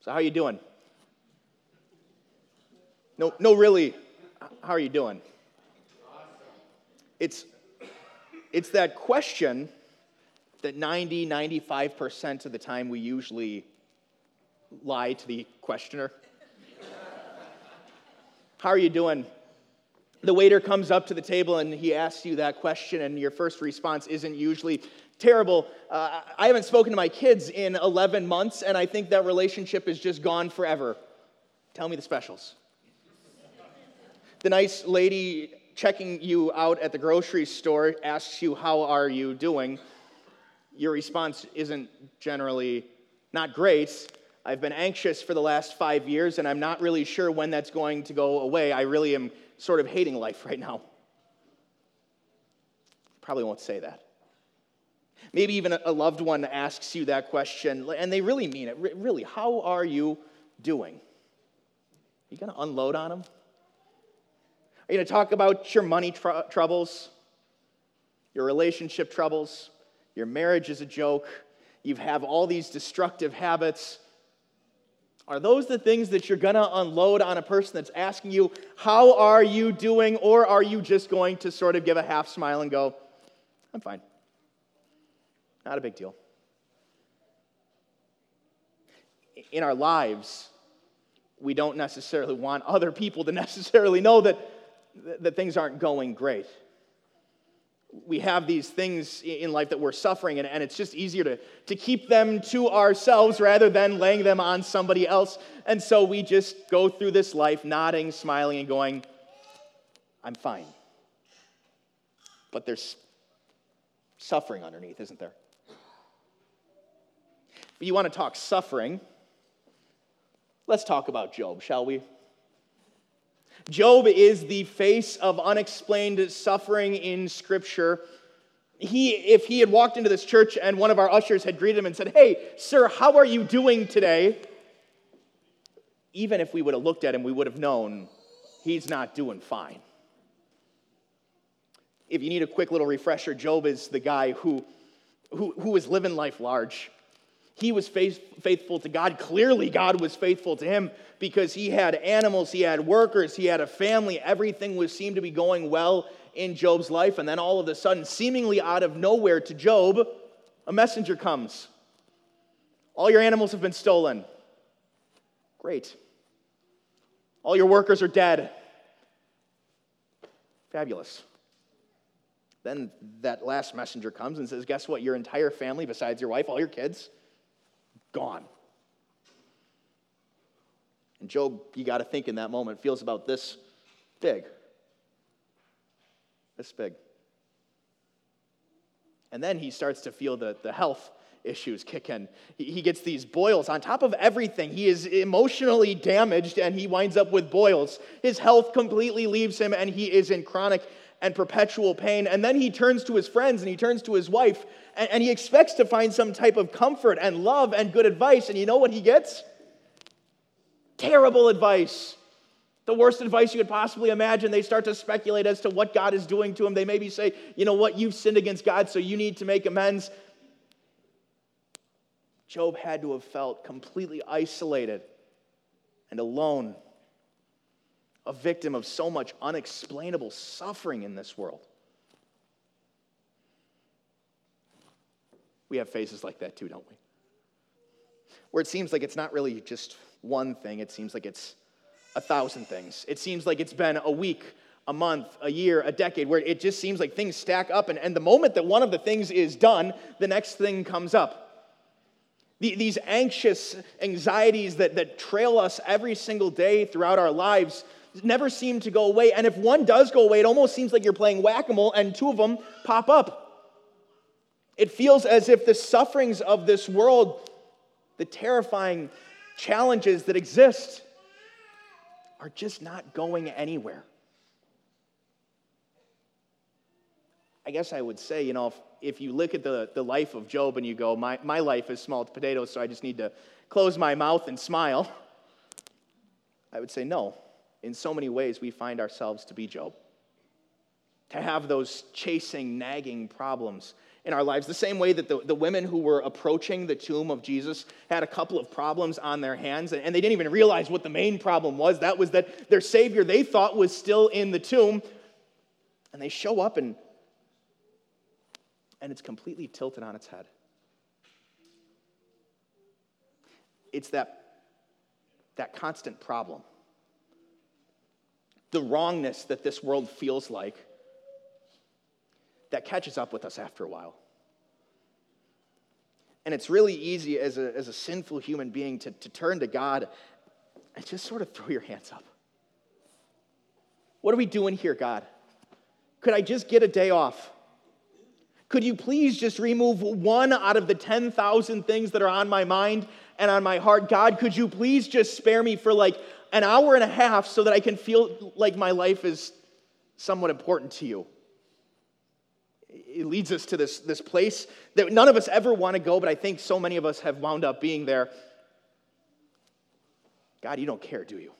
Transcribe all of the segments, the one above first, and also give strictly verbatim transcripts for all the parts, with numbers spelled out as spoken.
So how are you doing? No, no, really, how are you doing? It's, it's that question that ninety, ninety-five percent of the time we usually lie to the questioner. How are you doing? The waiter comes up to the table and he asks you that question, and your first response isn't usually terrible. Uh, I haven't spoken to my kids in eleven months, and I think that relationship is just gone forever. Tell me the specials. The nice lady checking you out at the grocery store asks you, how are you doing? Your response isn't generally not great. I've been anxious for the last five years, and I'm not really sure when that's going to go away. I really am sort of hating life right now. Probably won't say that. Maybe even a loved one asks you that question, and they really mean it. Really, how are you doing? Are you going to unload on them? Are you going to talk about your money tr- troubles, your relationship troubles, your marriage is a joke, you have all these destructive habits? Are those the things that you're going to unload on a person that's asking you, how are you doing? Or are you just going to sort of give a half smile and go, I'm fine. Not a big deal. In our lives, we don't necessarily want other people to necessarily know that, that things aren't going great. We have these things in life that we're suffering, and, and it's just easier to, to keep them to ourselves rather than laying them on somebody else. And so we just go through this life nodding, smiling, and going, I'm fine. But there's suffering underneath, isn't there? If you want to talk suffering, let's talk about Job, shall we? Job is the face of unexplained suffering in Scripture. He, if he had walked into this church and one of our ushers had greeted him and said, hey, sir, how are you doing today? Even if we would have looked at him, we would have known he's not doing fine. If you need a quick little refresher, Job is the guy who, who, who was living life large. He was faith, faithful to God. Clearly, God was faithful to him because he had animals, he had workers, he had a family. Everything was seemed to be going well in Job's life. And then all of a sudden, seemingly out of nowhere to Job, a messenger comes. All your animals have been stolen. Great. All your workers are dead. Fabulous. Then that last messenger comes and says, guess what? Your entire family, besides your wife, all your kids, gone. And Job, you got to think in that moment, feels about this big. This big. And then he starts to feel the, the health issues kick in. He, he gets these boils on top of everything. He is emotionally damaged and he winds up with boils. His health completely leaves him and he is in chronic and perpetual pain. And then he turns to his friends and he turns to his wife and, and he expects to find some type of comfort and love and good advice. And you know what he gets? Terrible advice. The worst advice you could possibly imagine. They start to speculate as to what God is doing to him. They maybe say, you know what, you've sinned against God, so you need to make amends. Job had to have felt completely isolated and alone, a victim of so much unexplainable suffering in this world. We have phases like that too, don't we? Where it seems like it's not really just one thing, it seems like it's a thousand things. It seems like it's been a week, a month, a year, a decade, where it just seems like things stack up, and, and the moment that one of the things is done, the next thing comes up. The, these anxious anxieties that, that trail us every single day throughout our lives never seem to go away, and if one does go away, it almost seems like you're playing whack-a-mole, and two of them pop up. It feels as if the sufferings of this world, the terrifying challenges that exist, are just not going anywhere. I guess I would say, you know, if, if you look at the, the life of Job and you go, my, my life is small potatoes, so I just need to close my mouth and smile, I would say no. In so many ways, we find ourselves to be Job. to have those chasing, nagging problems in our lives. The same way that the, the women who were approaching the tomb of Jesus had a couple of problems on their hands, and, and they didn't even realize what the main problem was. That was that their Savior, they thought, was still in the tomb. And they show up, and, and it's completely tilted on its head. It's that, that constant problem. The wrongness that this world feels like that catches up with us after a while. And it's really easy as a, as a sinful human being to, to turn to God and just sort of throw your hands up. What are we doing here, God? Could I just get a day off? Could you please just remove one out of the ten thousand things that are on my mind and on my heart? God, could you please just spare me for like an hour and a half so that I can feel like my life is somewhat important to you? It leads us to this, this place that none of us ever want to go, but I think so many of us have wound up being there. God, you don't care, do you?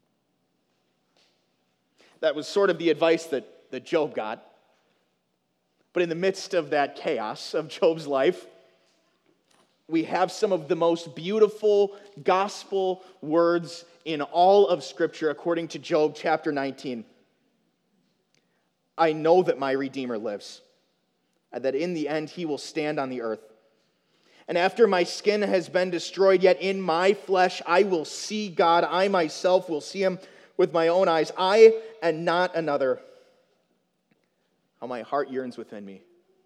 That was sort of the advice that, that Job got. But in the midst of that chaos of Job's life, we have some of the most beautiful gospel words in all of Scripture, according to Job chapter nineteen. I know that my Redeemer lives, and that in the end he will stand on the earth. And after my skin has been destroyed, yet in my flesh I will see God. I myself will see him with my own eyes. I and not another. How my heart yearns within me.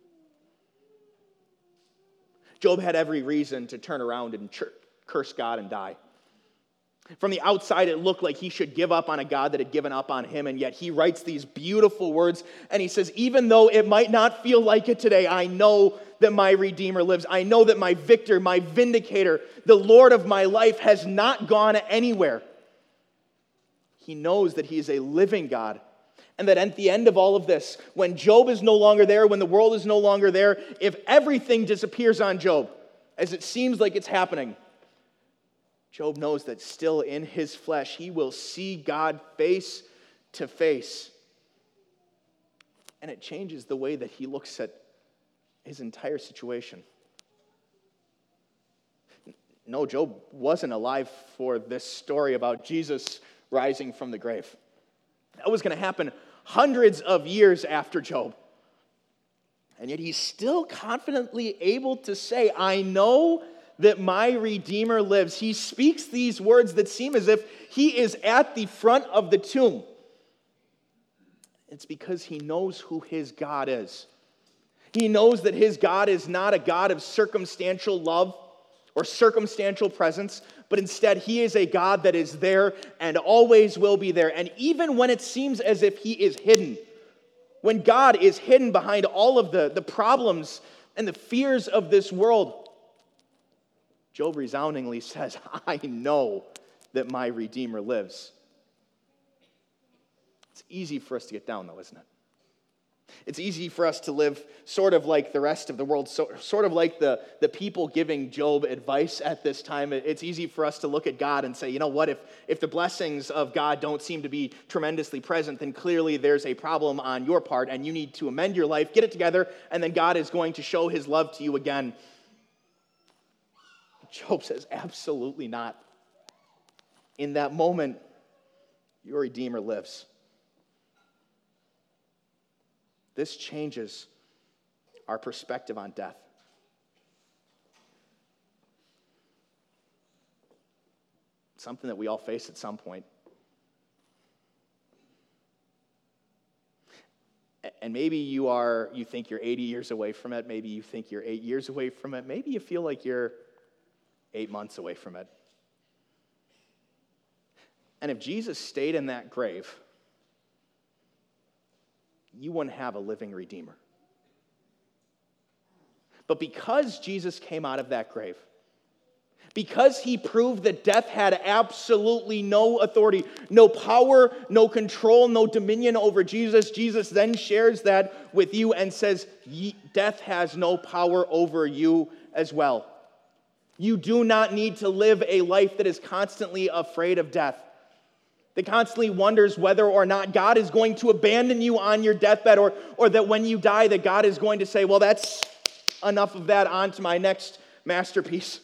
Job had every reason to turn around and curse God and die. From the outside, it looked like he should give up on a God that had given up on him, and yet he writes these beautiful words, and he says, even though it might not feel like it today, I know that my Redeemer lives. I know that my victor, my vindicator, the Lord of my life has not gone anywhere. He knows that he is a living God, and that at the end of all of this, when Job is no longer there, when the world is no longer there, if everything disappears on Job, as it seems like it's happening, Job knows that still in his flesh, he will see God face to face. And it changes the way that he looks at his entire situation. No, Job wasn't alive for this story about Jesus rising from the grave. That was going to happen hundreds of years after Job. And yet he's still confidently able to say, I know that my Redeemer lives. He speaks these words that seem as if he is at the front of the tomb. It's because he knows who his God is. He knows that his God is not a God of circumstantial love or circumstantial presence, but instead he is a God that is there and always will be there. And even when it seems as if he is hidden, when God is hidden behind all of the, the problems and the fears of this world, Job resoundingly says, I know that my Redeemer lives. It's easy for us to get down, though, isn't it? It's easy for us to live sort of like the rest of the world, so, sort of like the, the people giving Job advice at this time. It's easy for us to look at God and say, you know what, if, if the blessings of God don't seem to be tremendously present, then clearly there's a problem on your part, and you need to amend your life, get it together, and then God is going to show his love to you again. Job says, absolutely not. In that moment, your Redeemer lives. This changes our perspective on death. Something that we all face at some point. And maybe you are, you think you're eighty years away from it. Maybe you think you're eight years away from it. Maybe you feel like you're eight months away from it. And if Jesus stayed in that grave, you wouldn't have a living Redeemer. But because Jesus came out of that grave, because he proved that death had absolutely no authority, no power, no control, no dominion over Jesus, Jesus then shares that with you and says, death has no power over you as well. You do not need to live a life that is constantly afraid of death. that constantly wonders whether or not God is going to abandon you on your deathbed, or, or that when you die that God is going to say, well, that's enough of that, on to my next masterpiece.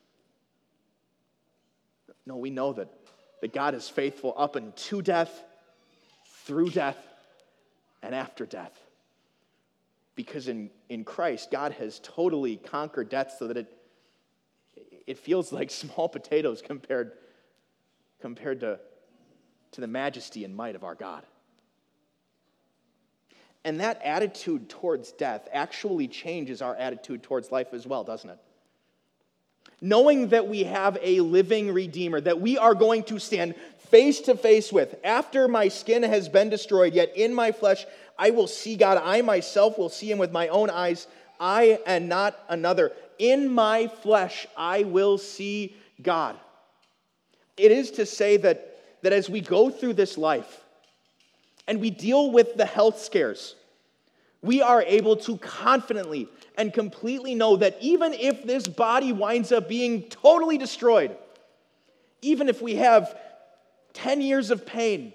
No, we know that, that God is faithful up unto death, through death, and after death. Because in, in Christ, God has totally conquered death so that it, it feels like small potatoes compared, compared to, to the majesty and might of our God. And that attitude towards death actually changes our attitude towards life as well, doesn't it? Knowing that we have a living Redeemer, that we are going to stand face to face with, after my skin has been destroyed, yet in my flesh I will see God. I myself will see him with my own eyes. I and not another. In my flesh I will see God. It is to say that, that as we go through this life and we deal with the health scares, we are able to confidently and completely know that even if this body winds up being totally destroyed, even if we have ten years of pain,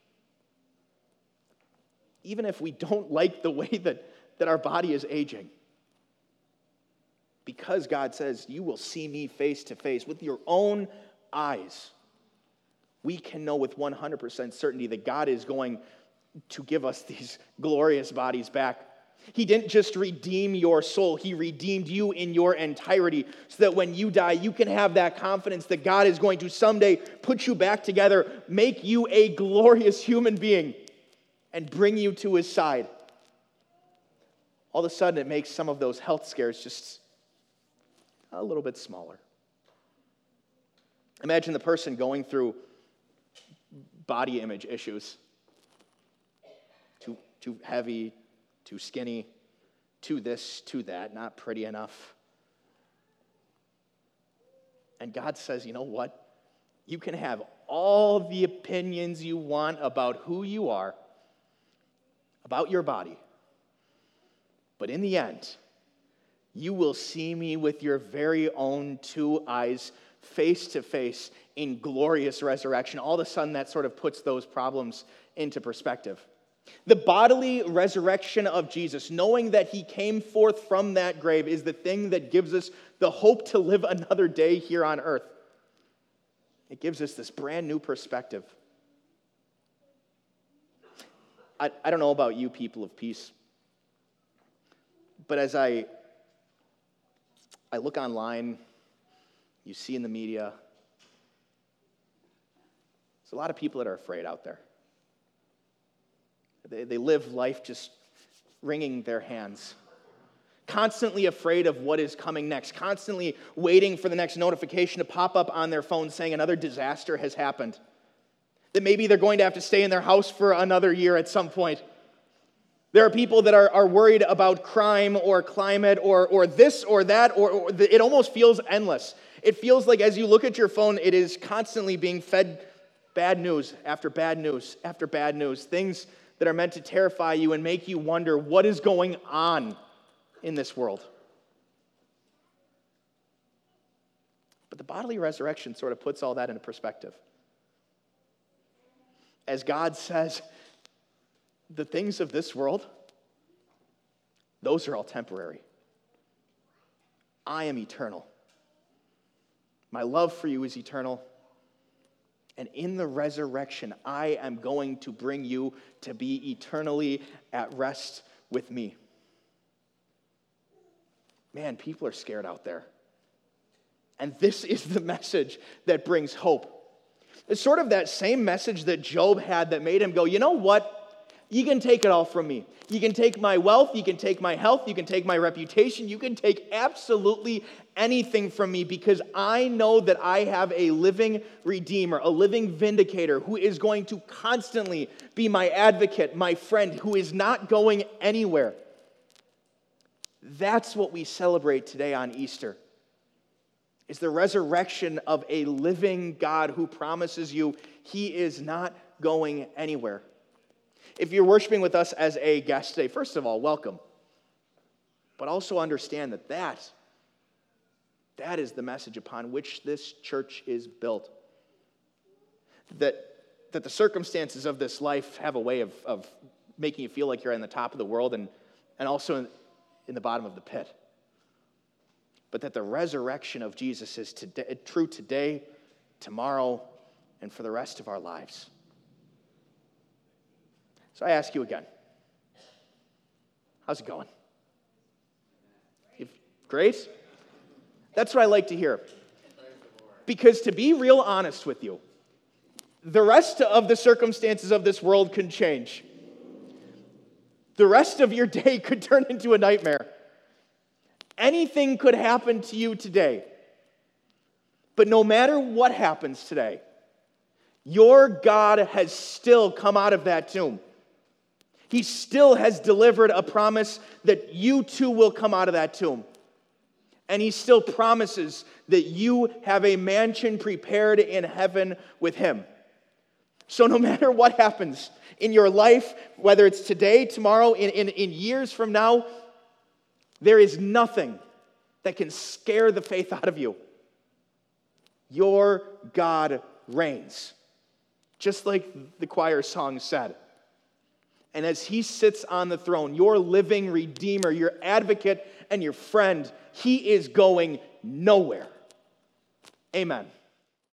even if we don't like the way that, that our body is aging, because God says, you will see me face to face with your own eyes, we can know with one hundred percent certainty that God is going to give us these glorious bodies back. He didn't just redeem your soul, he redeemed you in your entirety, so that when you die, you can have that confidence that God is going to someday put you back together, make you a glorious human being, and bring you to his side. All of a sudden, it makes some of those health scares just a little bit smaller. Imagine the person going through body image issues. Too, too heavy, too skinny, too this, too that, not pretty enough. And God says, you know what? You can have all the opinions you want about who you are, about your body. But in the end, you will see me with your very own two eyes, face to face, in glorious resurrection. All of a sudden, that sort of puts those problems into perspective. The bodily resurrection of Jesus, knowing that he came forth from that grave, is the thing that gives us the hope to live another day here on earth. It gives us this brand new perspective. I, I don't know about you, people of peace, but as I, I look online, you see in the media, there's a lot of people that are afraid out there. They, they live life just wringing their hands, constantly afraid of what is coming next, constantly waiting for the next notification to pop up on their phone saying another disaster has happened, that maybe they're going to have to stay in their house for another year at some point. There are people that are, are worried about crime or climate or, or this or that, or, or the, it almost feels endless. It feels like as you look at your phone, it is constantly being fed bad news after bad news after bad news, things that are meant to terrify you and make you wonder what is going on in this world. But the bodily resurrection sort of puts all that into perspective. As God says, the things of this world, those are all temporary. I am eternal. My love for you is eternal. And in the resurrection, I am going to bring you to be eternally at rest with me. Man, people are scared out there. And this is the message that brings hope. It's sort of that same message that Job had that made him go, you know what? You can take it all from me. You can take my wealth, you can take my health, you can take my reputation, you can take absolutely anything from me because I know that I have a living Redeemer, a living Vindicator who is going to constantly be my advocate, my friend, who is not going anywhere. That's what we celebrate today on Easter, is the resurrection of a living God who promises you he is not going anywhere. If you're worshiping with us as a guest today, first of all, welcome. But also understand that that, that is the message upon which this church is built. That, that the circumstances of this life have a way of, of making you feel like you're in the top of the world and, and also in, in the bottom of the pit. But that the resurrection of Jesus is today, true today, tomorrow, and for the rest of our lives. So I ask you again, how's it going? If, great? That's what I like to hear. Because to be real honest with you, the rest of the circumstances of this world can change. The rest of your day could turn into a nightmare. Anything could happen to you today. But no matter what happens today, your God has still come out of that tomb. He still has delivered a promise that you too will come out of that tomb. And he still promises that you have a mansion prepared in heaven with him. So no matter what happens in your life, whether it's today, tomorrow, in, in, in years from now, there is nothing that can scare the faith out of you. Your God reigns, just like the choir song said. And as he sits on the throne, your living Redeemer, your advocate, and your friend, he is going nowhere. Amen.